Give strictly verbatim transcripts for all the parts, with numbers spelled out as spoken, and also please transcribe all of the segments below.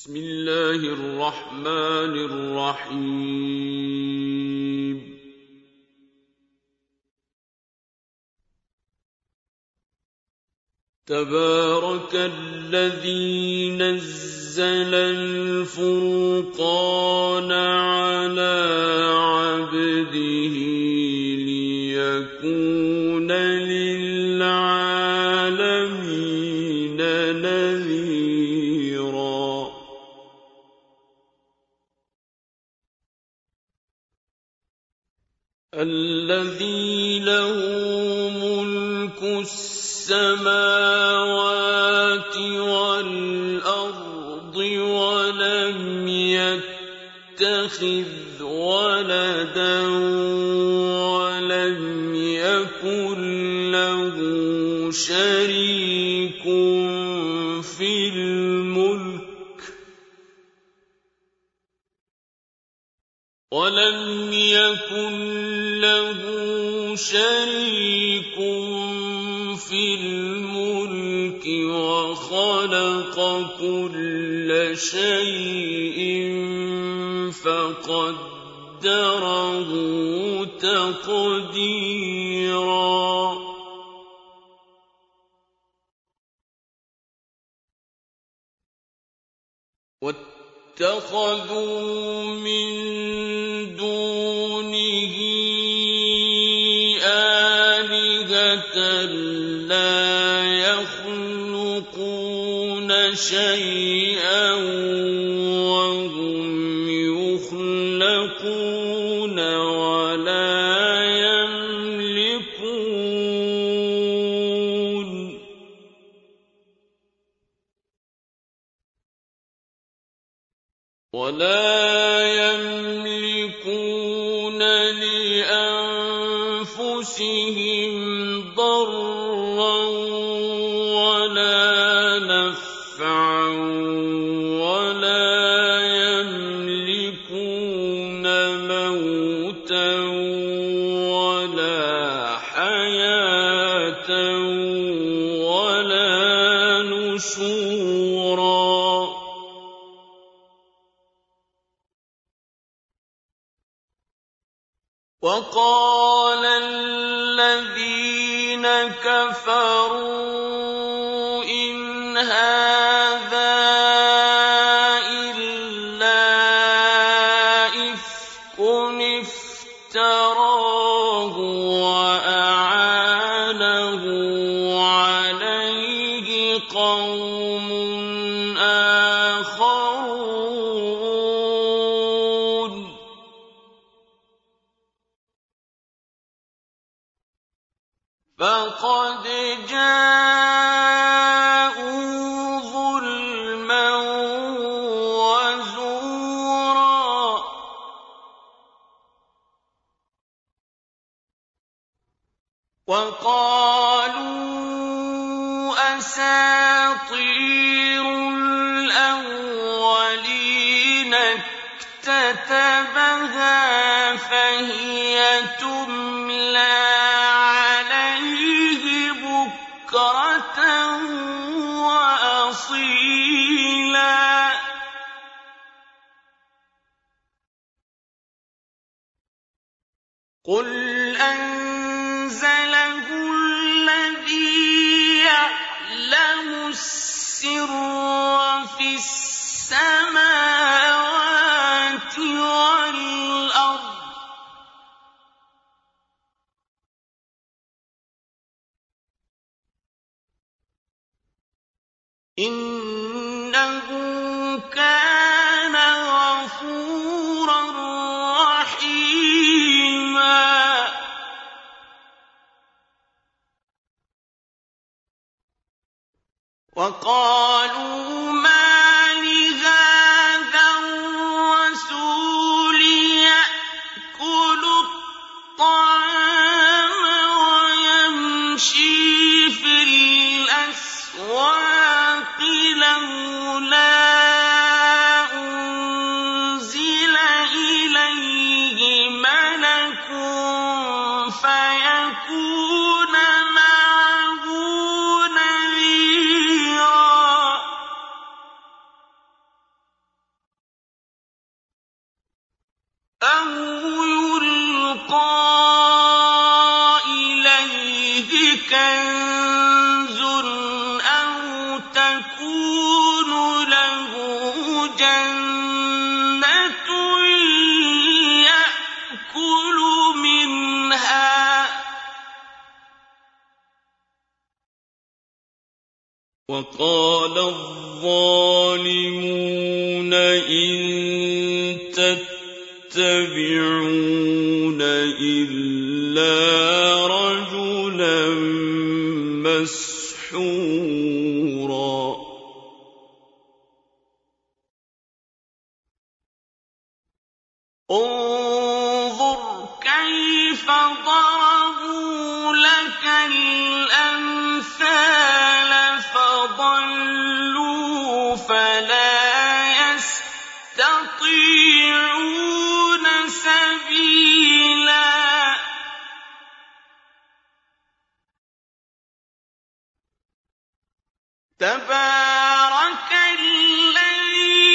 بسم الله الرحمن الرحيم. تبارك الذي نزل الفرقان على عبده ليكون للعالمين نذيرا. الذي له ملك السماوات والأرض ولم يتخذ ولدا ولم يكن له شريك في الملك ولم يكن له شريك في الملك وخلق كل شيء فقدره تقديرا. واتخذوا من دونه آلهة لا يخلقون شيئا وهم يخلقون ولا يملكون ولا يملكون لأنفسهم ضرا ولا نفعا ولا يملكون موتا ولا حياة ولا نشورا. وقال الذين كفروا إن هذا إلا إفك افتراه وأعانه عليه قوم آخرون فقد جاءوا ظلما وزورا. وقالوا أساطير الأولين اكتتبها فهي تملى بكرة وأصيلا. قل أنزله الذي يعلم السر في السماوات والأرض إنه كان غفورا رحيما. وقالوا ما لهذا الرسول يأكل الطعام ويمشي في الأسواق لولا أنزل إليه أَوْ يُلْقَىٰ إِلَيْهِ كَنزٌ أَوْ تَكُونُ لَهُ جَنَّةٌ يَأْكُلُ مِنْهَا ۚ وَقَالَ الظَّالِمُونَ إِن تَتَّبِعُونَ إِلَّا رَجُلًا مَّسْحُورًا. انظُرْ كَيْفَ ضَرَبُوا لَكَ الْأَمْثَالَ فَضَلُّوا فَلَا يَسْتَطِيعُونَ سَبِيلًا. تَبَارَكَ الَّذِي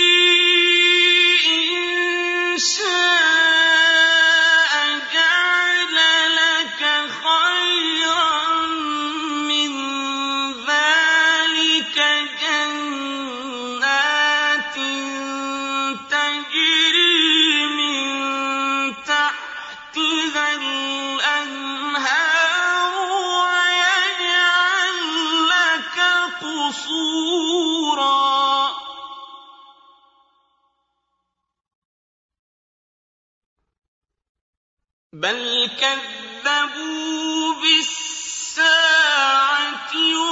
إِن شَاءَ جَعَلَ لَكَ خَيْرًا مِّن ذَٰلِكَ جَنَّاتٍ تَجْرِي مِن تَحْتِهَا الْأَنْهَارُ وَيَجْعَل لَّكَ قُصُورًا. بَلْ كَذَّبُوا بِالسَّاعَةِ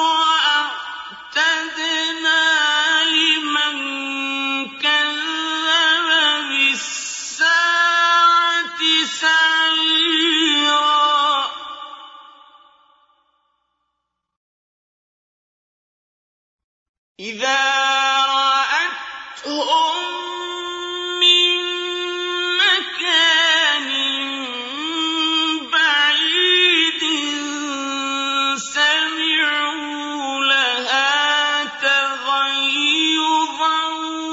وَأَعْتَدْنَا لِمَن كَذَّبَ بِالسَّاعَةِ سَعِيرًا. إِذَا رَأَتْهُم مِّن مَّكَانٍ بَعِيدٍ سَمِعُوا لَهَا تَغَيُّظًا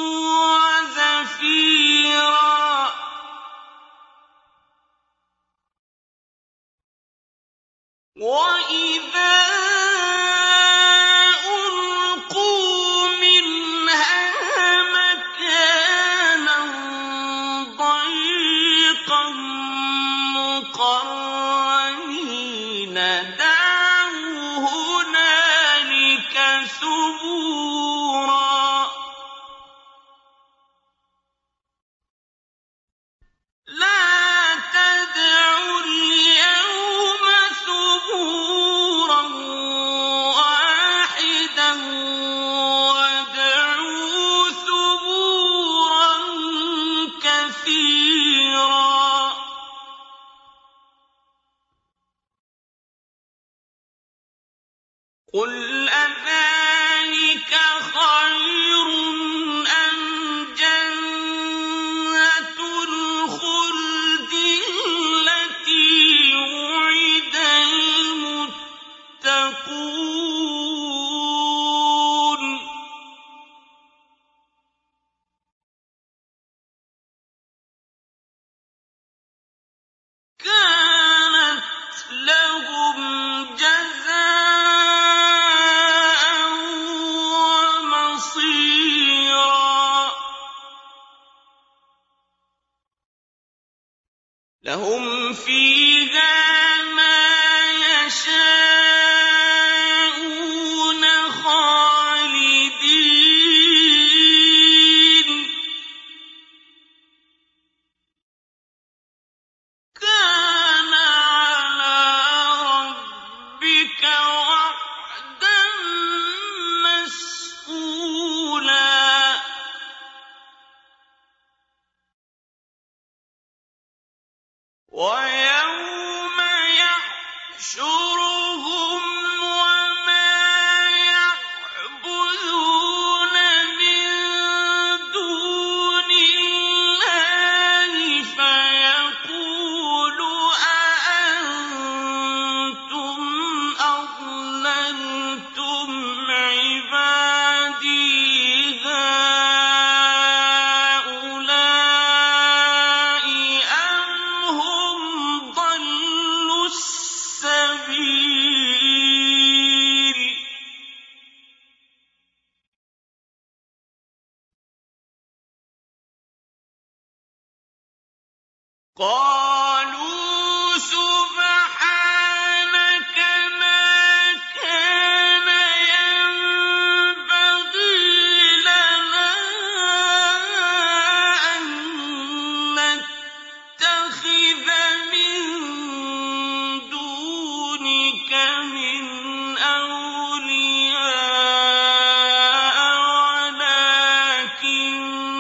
وَزَفِيرًا. وَإِذَا أُلْقُوا مِنْهَا مَكَانًا ضَيِّقًا مُّقَرَّنِينَ دَعَوْا هُنَالِكَ ثُبُورًا. لَا تَدْعُوا الْيَوْمَ ثُبُورًا وَاحِدًا وَادْعُوا ثُبُورًا كَثِيرًا. قُلْ أَذَٰلِكَ خَيْرٌ أَمْ جَنَّةُ الْخُلْدِ الَّتِي وُعِدَ الْمُتَّقُونَ ۚ كَانَتْ لَهُمْ جَزَاءً وَمَصِيرًا. لَهُمْ فِيهَا مَا يَشَاءُونَ خَالِدِينَ. كَانَ عَلَىٰ رَبِّكَ وَعْدًا مَّسْئُولًا. وَيَوْمَ قَالُوا سُبْحَانَكَ مَا كَانَ يَنبَغِي لَنَا أَن نَّتَّخِذَ مِن دُونِكَ مِنْ أَوْلِيَاءَ وَلَٰكِن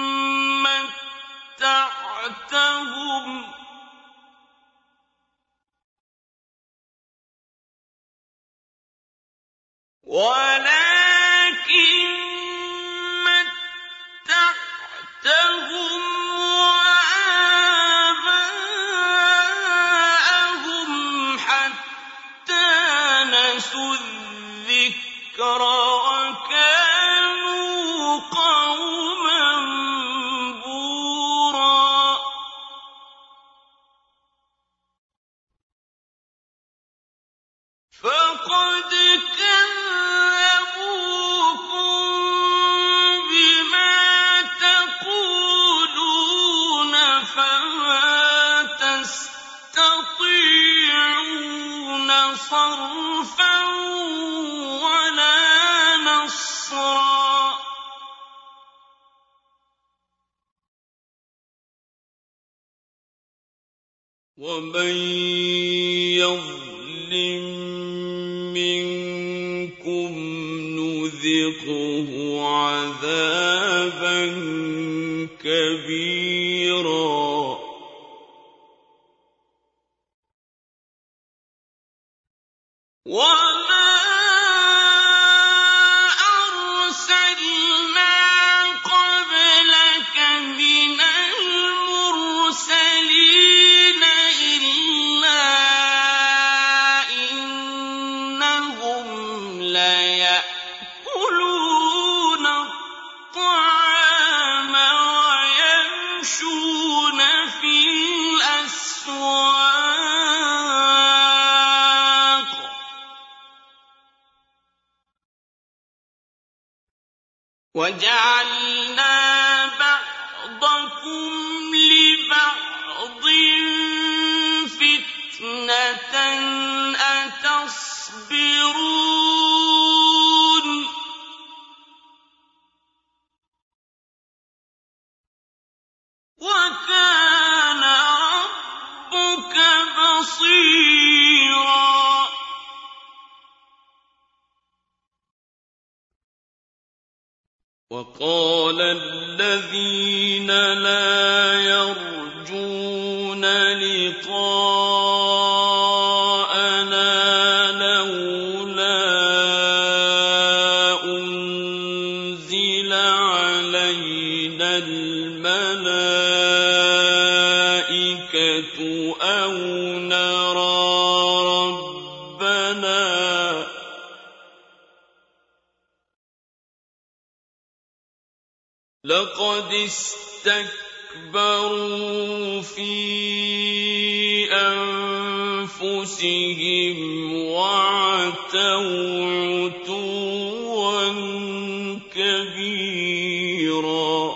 مَّتَّعْتَهُمْ ولكن متعتهم وآباءهم حتى نسوا الذكر وكانوا قوما بوراً فقد كذبوكم بما تقولون فما تستطيعون صرفا ولا نصرا ومن يظلم منكم نذقه عذابا كبيرا وما أرسلنا قبلك من المرسلين إلا إنهم ليأكلون الطعام ويمشون في الأسواق وجعلنا بعضكم لبعض فتنة أتصبرون وكان ربك بصيرا وقال الذين لا يرجون لقاءنا لولا أنزل علينا الملائكة أو نرى ربنا لقد اسْتَكْبَرُوا فِي أَنفُسِهِمْ وَعَتَوْا عُتُوًّا كَبِيرًا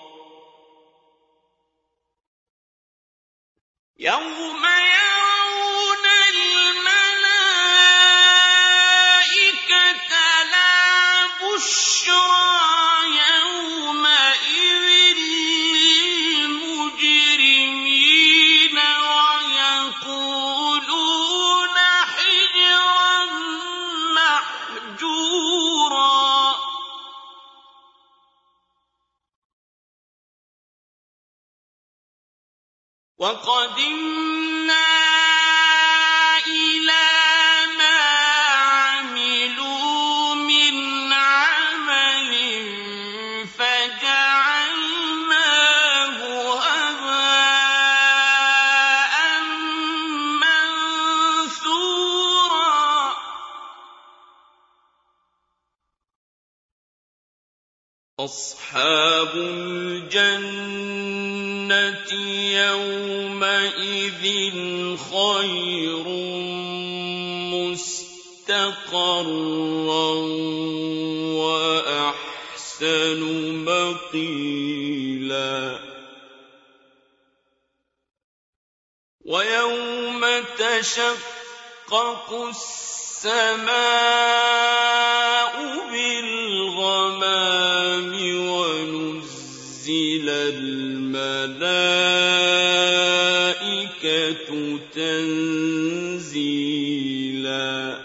يَوْمَ يَرَوْنَ الْمَلَائِكَةَ لَا بُشْرَىٰ وَقَدِمْنَا إِلَىٰ مَا عَمِلُوا مِنْ عَمَلٍ فَجَعَلْنَاهُ هَبَاءً مَّنثُورًا أَصْحَابُ الْجَنَّةِ يَوْمَئِذٍ خَيْرٌ مُّسْتَقَرًّا وَأَحْسَنُ مَقِيلًا وَيَوْمَ تَشَقَّقُ السَّمَاءُ بِالْغَمَامِ وَنُزِّلَ الْمَلَائِكَةُ تَنزِيلًا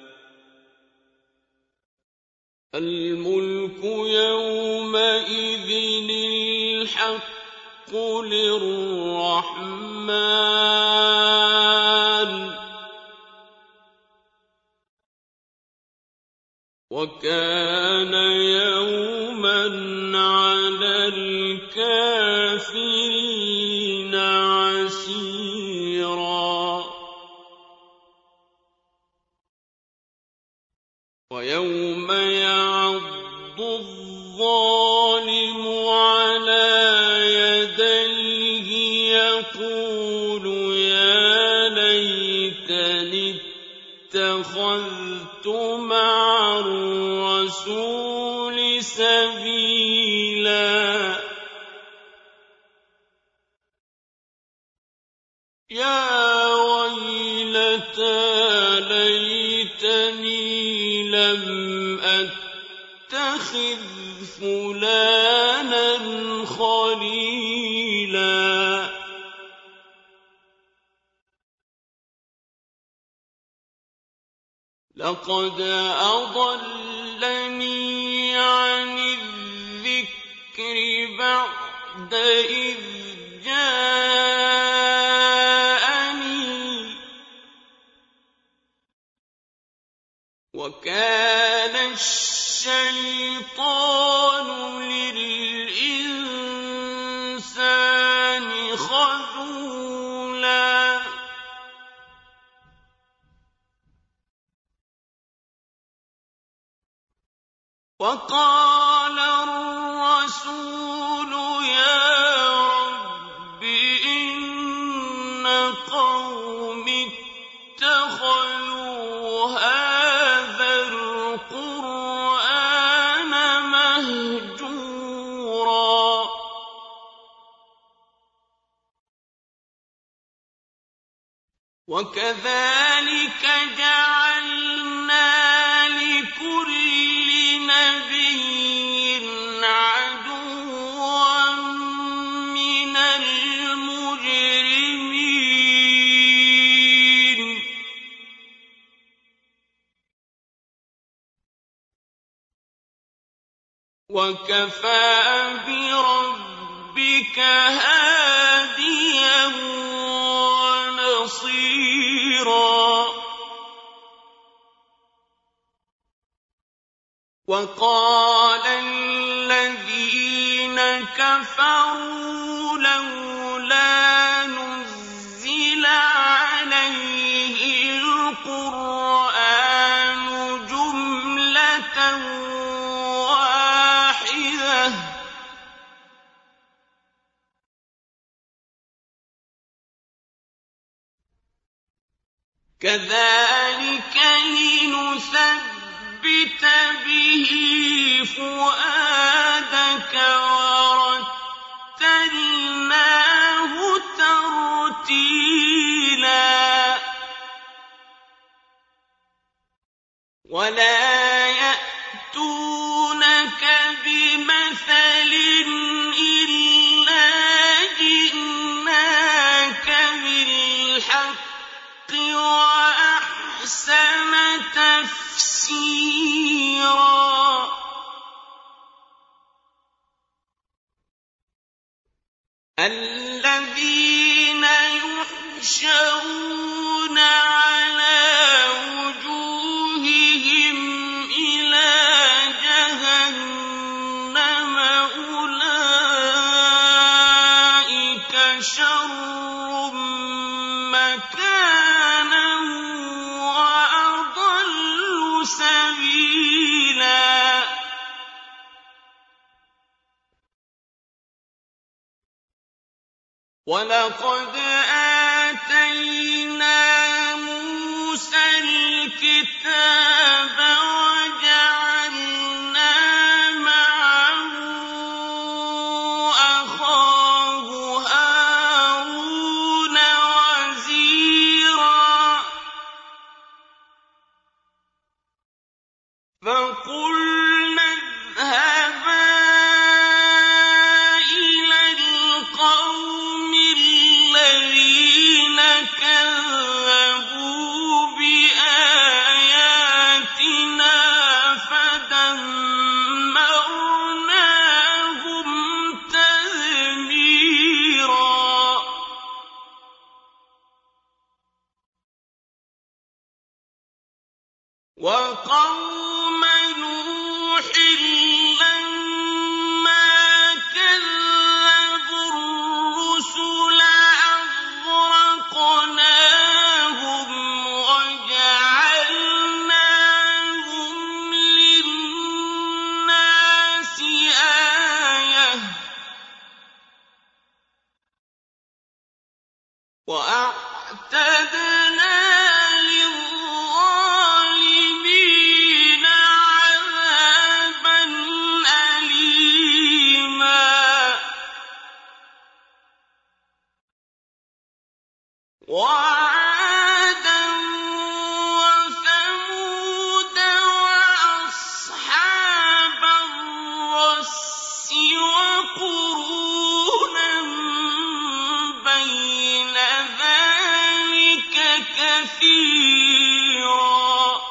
الْمُلْكُ يَوْمَئِذٍ الْحَقُّ لِلرَّحْمَٰنِ وَكَانَ يَوْمًا عَلَى الْكَافِرِينَ عَسِيرًا وَيَوْمَ يَعَضُّ الظَّالِمُ عَلَىٰ يَدَيْهِ يَقُولُ يَا لَيْتَنِي اتَّخَذْتُ مَعَ الرَّسُولِ سَبِيلًا يَا وَيْلَتَىٰ لَيْتَنِي لَمْ أَتَّخِذْ فُلَانًا خَلِيلًا لَّقَدْ أَضَلَّنِي عَنِ الذِّكْرِ بَعْدَ إِذْ جَاءَنِي وَكَانَ الشَّيْطَانُ لِلْإِنسَانِ خَذُولًا وَقَالَ الرَّسُولُ يَا رَبِّ إِنَّ قَوْمِي اتَّخَذُوا هَٰذَا الْقُرْآنَ مَهْجُورًا وَكَذَٰلِكَ جَعَلْنَا لِكُلِّ نَبِيٍّ عَدُوًّا مِّنَ الْمُجْرِمِينَ وَكَفَىٰ بِرَبِّكَ هَادِيًا وَنَصِيرًا وَقَالَ الَّذِينَ كَفَرُوا لَوْلَا نُزِّلَ عَلَيْهِ الْقُرْآنُ جُمْلَةً وَاحِدَةً ۚ كَذَٰلِكَ لِنُثَبِّتَ بِهِ فُؤَادَكَ وَرَتَّلْنَاهُ تَرْتِيلًا وَلَا يَأْتُونَكَ بِمَثَلٍ إِلَّا جِئْنَاكَ بِالْحَقِّ وَأَحْسَنَ تَفْسِيرًا الَّذِينَ يُحْشَرُونَ عَلَىٰ وُجُوهِهِمْ إِلَىٰ جَهَنَّمَ أُولَٰئِكَ شَرٌّ مَّكَانًا وَأَضَلُّ سَبِيلًا وَلَقَدْ آتَيْنَا مُوسَى الْكِتَابَ وَجَعَلْنَا مَعَهُ أَخَاهُ هَارُونَ وَأَعْتَدْنَا لِلظَّالِمِينَ عَذَابًا أَلِيمًا وَعَادًا وَثَمُودَ وَأَصْحَابَ الرَّسِّ وَقُرُونًا بَيْنَ ذَٰلِكَ كَثِيرًا ۚ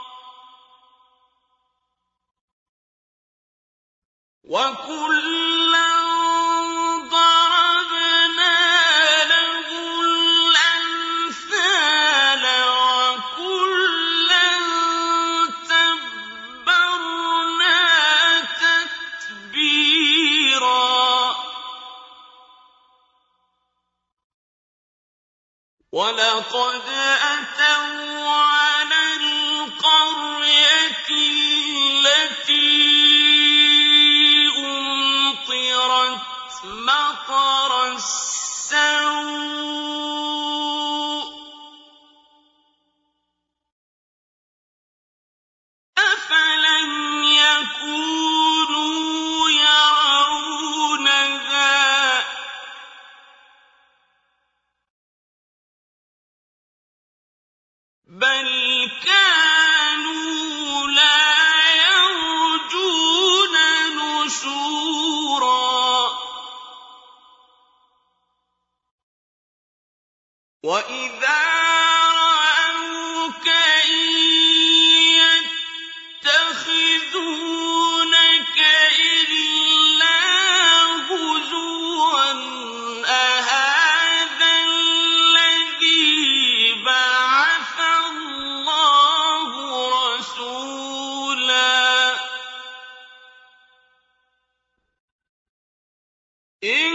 وَكُلًّا ضَرَبْنَا لَهُ الْأَمْثَالَ وَكُلًّا تَبَّرْنَا تَتْبِيرًا وَلَقَدْ أَتَوْا عَلَى الْقَرْيَةِ الَّتِي أُمْطِرَتْ مَطَرَ السَّوْءِ ۚ أَفَلَمْ يَكُونُوا يَرَوْنَهَا ۚ بَلْ كَانُوا لَا يَرْجُونَ نُشُورًا وَإِذَا رَأَوْكَ إِن يَتَّخِذُونَكَ إِلَّا هُزُوًا أَهَٰذَا الَّذِي بَعَثَ اللَّهُ رَسُولًا إِن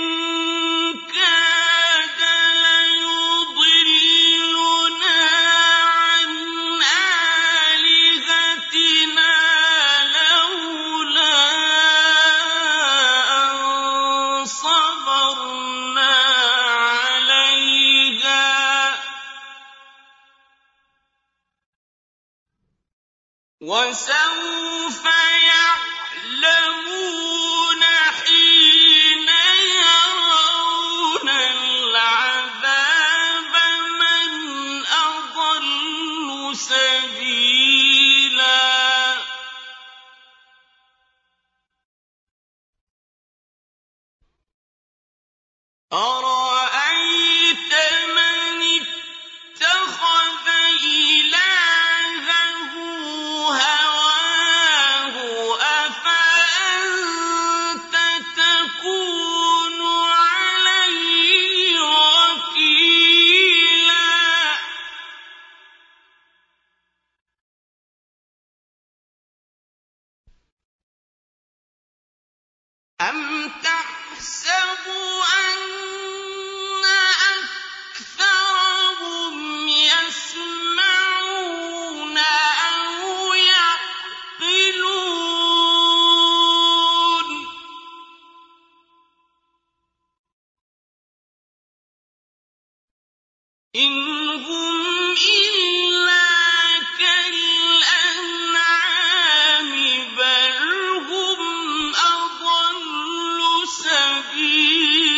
كَادَ لَيُضِلُّنَا عَنْ آلِهَتِنَا لَوْلَا أَن صَبَرْنَا عَلَيْهَا ۚ وَسَوْفَ يَعْلَمُونَ حِينَ يَرَوْنَ الْعَذَابَ مَنْ أَضَلُّ سَبِيلًا أَرَأَيْتَ مَنِ اتَّخَذَ إِلَٰهَهُ هَوَاهُ أَفَأَنتَ تَكُونُ عَلَيْهِ وَكِيلًا أَمْ تَحْسَبُ أَنَّ أَكْثَرَهُمْ يَسْمَعُونَ أَوْ يَعْقِلُونَ ۚ إِنْ هُمْ إِلَّا كَالْأَنْعَامِ بَلْ هُمْ أَضَلُّ سَبِيلًا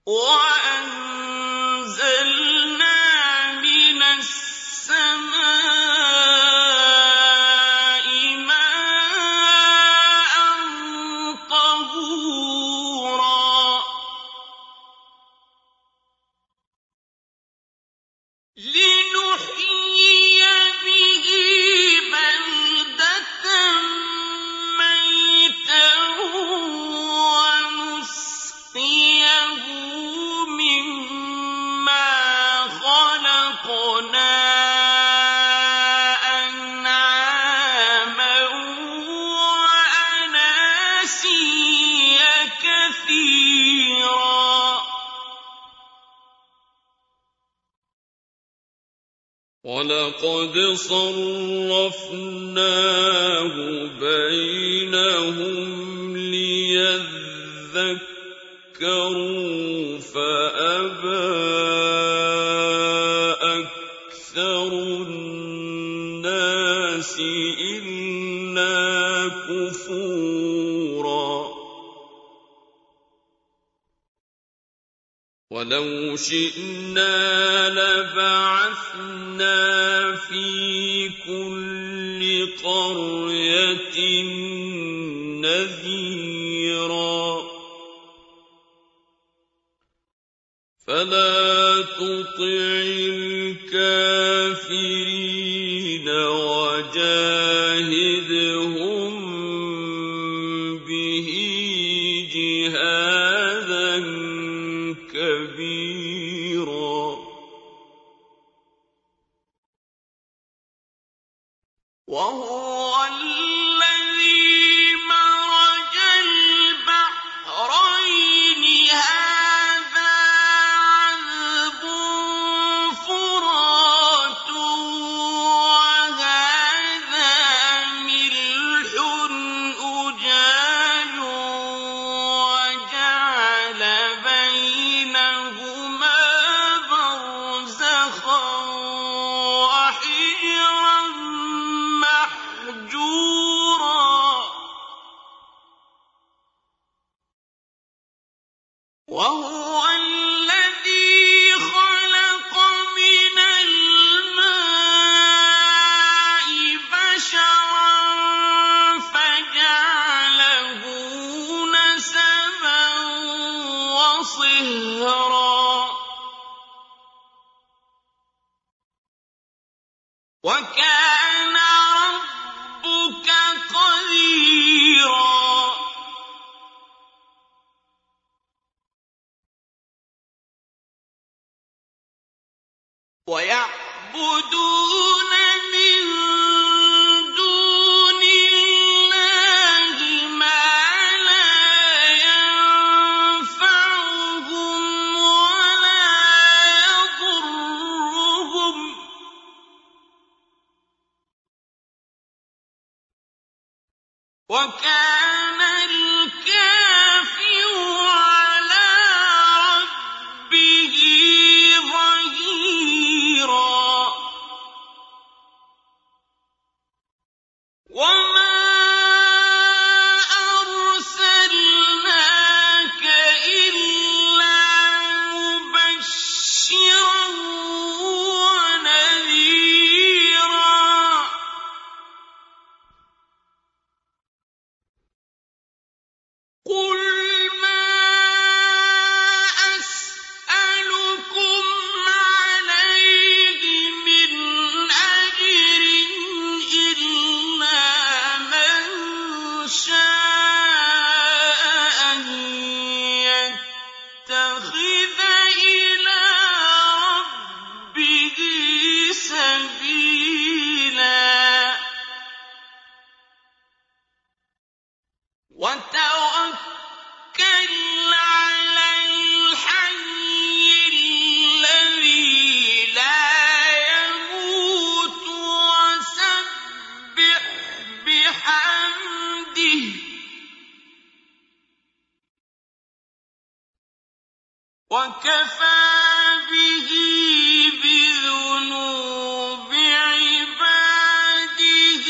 وَأَنزَلْنَا مِنَ السَّمَاءِ مَاءً طَهُورًا لِّنُحْيِيَ بِهِ بَلْدَةً مَّيْتًا وَنُسْقِيَهُ مِمَّا خَلَقْنَا أَنْعَامًا وَأَنَاسِيَّ كَثِيرًا وَلَقَدْ صَرَّفْنَاهُ بَيْنَهُمْ لِيَذَّكَّرُوا فَأَبَىٰ أَكْثَرُ النَّاسِ إِلَّا كُفُورًا وَلَوْ شِئْنَا لَبَعَثْنَا فِي كُلِّ قَرْيَةٍ نَّذِيرًا فَلَا تُطِعِ الْكَافِرِينَ وَجَاهِدْهُم بِهِ جِهَادًا كَبِيرًا وَهُوَ الَّذِي مَرَجَ الْبَحْرَيْنِ هَٰذَا عَذْبٌ فُرَاتٌ وَهَٰذَا مِلْحٌ أُجَاجٌ وَجَعَلَ بَيْنَهُمَا بَرْزَخًا وَحِجْرًا مَّحْجُورًا وَهُوَ الَّذِي خَلَقَ مِنَ الْمَاءِ بَشَرًا فَجَعَلَهُ نَسَبًا وَصِهْرًا وَكَانَ رَبُّكَ قَدِيرًا وَيَعْبُدُونَ مِن دُونِ اللَّهِ مَا لَا يَنفَعُهُمْ وَلَا يَضُرُّهُمْ وَكَانَ الْكَافِرُ عَلَىٰ رَبِّهِ ظَهِيرًا وَمَا أَرْسَلْنَاكَ إِلَّا مُبَشِّرًا وَنَذِيرًا قُلْ مَا أَسْأَلُكُمْ عَلَيْهِ مِنْ أَجْرٍ إِلَّا مَن شَاءَ أَن يَتَّخِذَ إِلَىٰ رَبِّهِ سَبِيلًا وَتَوَكَّلْ عَلَى الْحَيِّ الَّذِي لَا يَمُوتُ وَسَبِّحْ بِحَمْدِهِ وَكَفَىٰ بِهِ بِذُنُوبِ عِبَادِهِ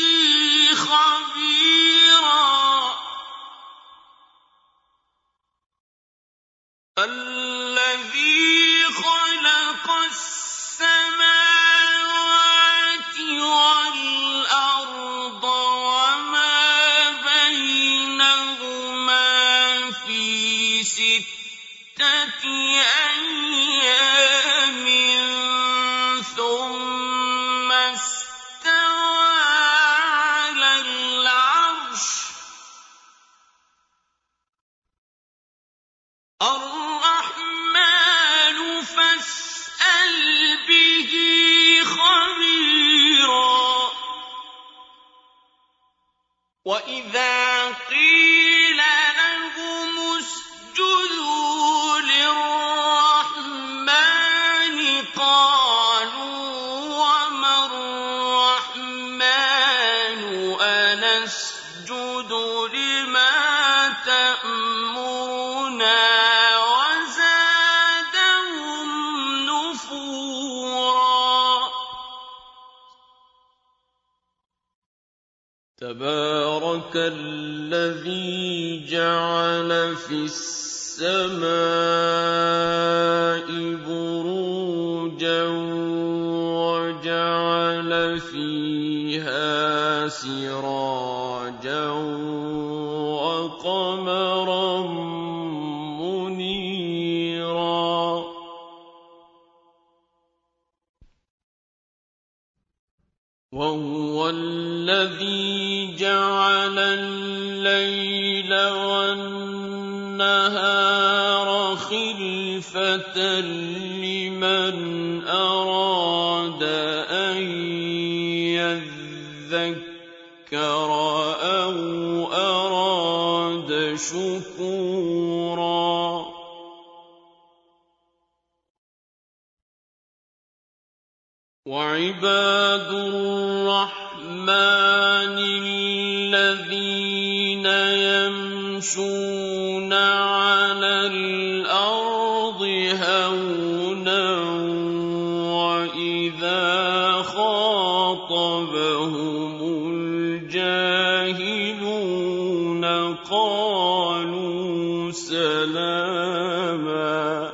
خَبِيرًا سِتَّةِ أَيَّامٍ ثُمَّ اسْتَوَىٰ عَلَى الْعَرْشِ ۚ الرَّحْمَٰنُ فَاسْأَلْ بِهِ خَبِيرًا. وَإِذَا قِيلَ لَهُمُ اسْجُدُوا لِلرَّحْمَٰنِ قَالُوا وَمَا الرَّحْمَٰنُ أَنَسْجُدُ لِمَا تَأْمُرُنَا وَزَادَهُمْ نُفُورًا. تَبَارَكَ الَّذِي جَعَلَ فِي السَّمَاءِ بُرُوجًا وَجَعَلَ فِيهَا سِرَاجًا وَقَمَرًا مُّنِيرًا. وَهُوَ الَّذِي جَعَلَ اللَّيْلَ وَالنَّهَارَ خِلْفَةً لِّمَنْ أَرَادَ أَن يَذَّكَّرَ أَوْ أَرَادَ شُكُورًا. وَعِبَادُ الرَّحْمَٰنِ الَّذِينَ يَمْشُونَ عَلَى الْأَرْضِ هَوْنًا وَإِذَا خَاطَبَهُمُ الْجَاهِلُونَ قَالُوا سَلَامًا.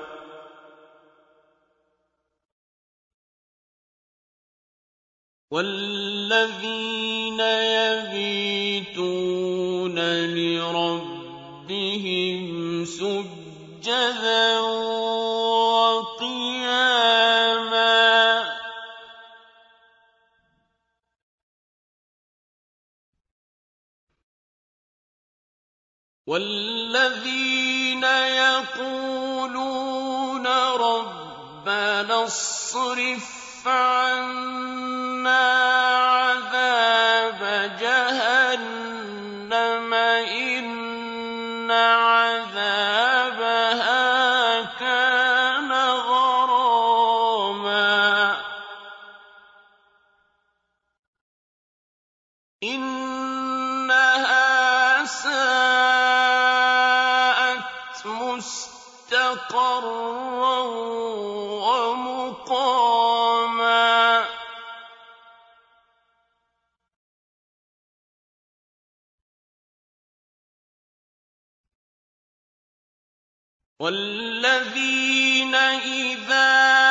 وَالَّذِينَ يَبِيتُونَ لِرَبِّهِمْ سُجَّدًا وَقِيَامًا. وَالَّذِينَ يَقُولُونَ رَبَّنَا اصْرِفْ عَنَّا عَذَابَ جَهَنَّمَ إِنَّ عَذَابَهَا كَانَ غَرَامًا إِنَّهَا سَاءَتْ مُسْتَقَرًّا وَمُقَامًا. وَالَّذِينَ إِذَا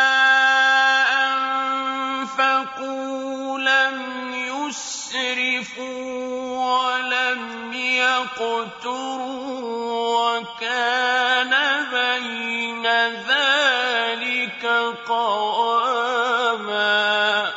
أَنفَقُوا لَمْ يُسْرِفُوا وَلَمْ يَقْتُرُوا وَكَانَ بَيْنَ ذَٰلِكَ قَوَامًا.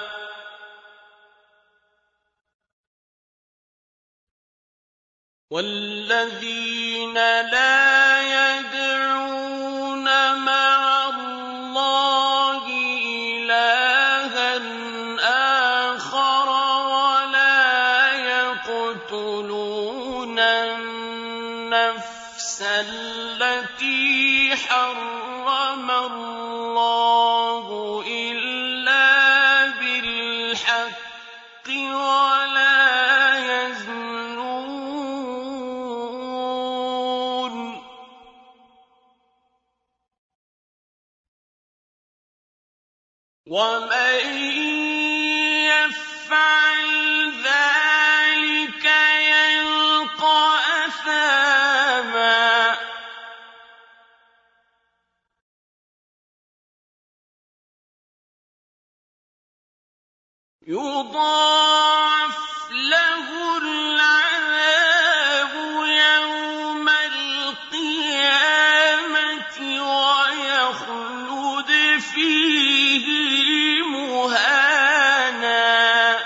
وَالَّذِينَ لَا يَدْعُونَ مَعَ اللَّهِ إِلَٰهًا آخَرَ وَلَا يَقْتُلُونَ النَّفْسَ الَّتِي حَرَّمَ اللَّهُ إِلَّا بِالْحَقِّ وَلَا يَزْنُونَ. وَمَن يَفْعَلْ ذَٰلِكَ يَلْقَ أَثَامًا. يُضَاعَفْ لَهُ الْعَذَابُ يَوْمَ الْقِيَامَةِ فِيهِ مُهَانًا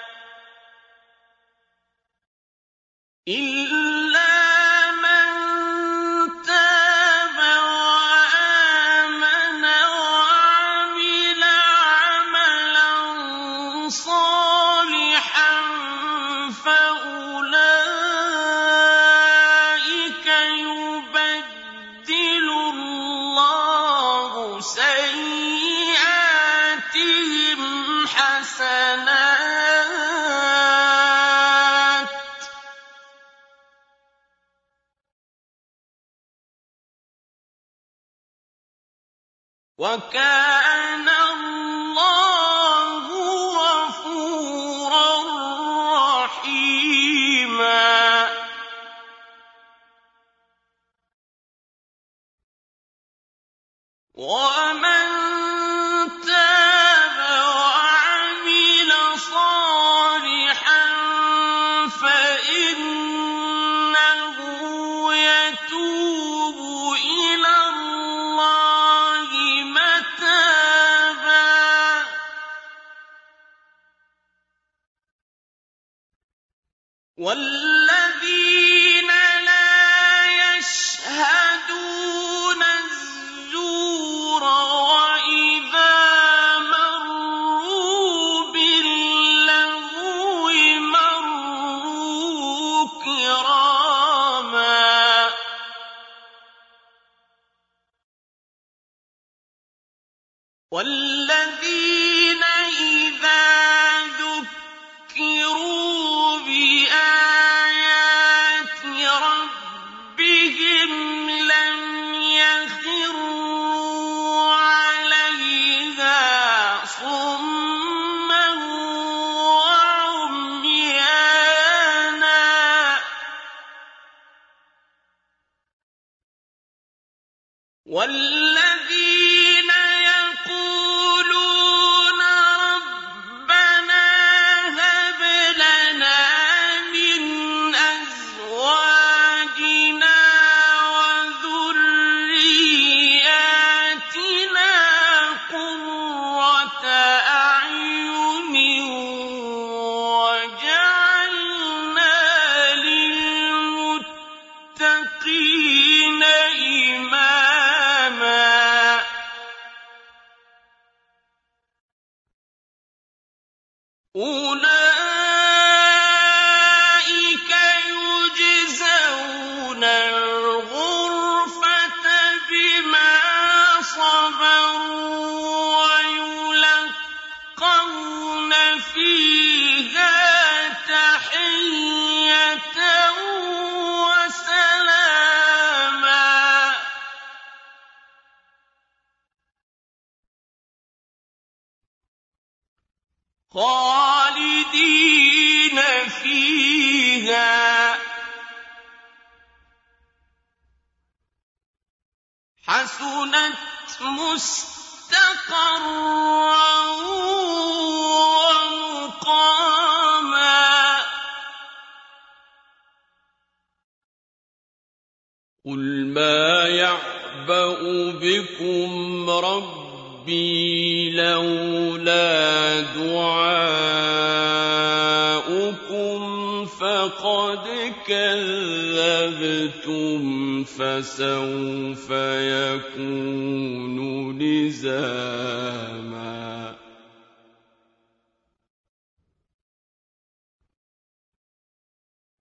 إِلَّا مَن تَابَ وَآمَنَ وَعَمِلَ عَمَلًا صَالِحًا فَأُولَٰئِكَ يُبَدِّلُ اللَّهُ سَيِّئَاتِهِمْ حَسَنَاتٍ ۗ وَكَانَ اللَّهُ غَفُورًا رَّحِيمًا. وَمَن تَابَ وَعَمِلَ صَالِحًا فَإِنَّهُ يَتُوبُ إِلَى اللَّهِ مَتَابًا. وَالَّذِينَ لَا يَشْهَدُونَ الزُّورَ وَإِذَا مَرُّوا بِاللَّغْوِ مَرُّوا كِرَامًا وَالَّذِينَ إِذَا ذُكِّرُوا بِآيَاتِ رَبِّهِمْ لَمْ يَخِرُّوا عَلَيْهَا صُمًّا وَعُمْيَانًا وَالَّذِينَ يَقُولُونَ رَبَّنَا هَبْ لَنَا مِنْ أَزْوَاجِنَا وَذُرِّيَّاتِنَا قُرَّةَ أَعْيُنٍ وَاجْعَلْنَا لِلْمُتَّقِينَ إِمَامًا. أُولَٰئِكَ يُجْزَوْنَ الْغُرْفَةَ بِمَا صَبَرُوا وَيُلَقَّوْنَ فِيهَا تَحِيَّةً وَسَلَامًا. خَالِدِينَ فِيهَا حَسُنَتْ مُسْتَقَرًّا وَمُقَامًا. قُلْ مَا يَعْبَأُ بِكُمْ رَبِّي لَوْلَا دُعَاؤُكُمْ فَقَدْ كَذَّبْتُمْ فَسَوْفَ يَكُونُ لِزَامًا.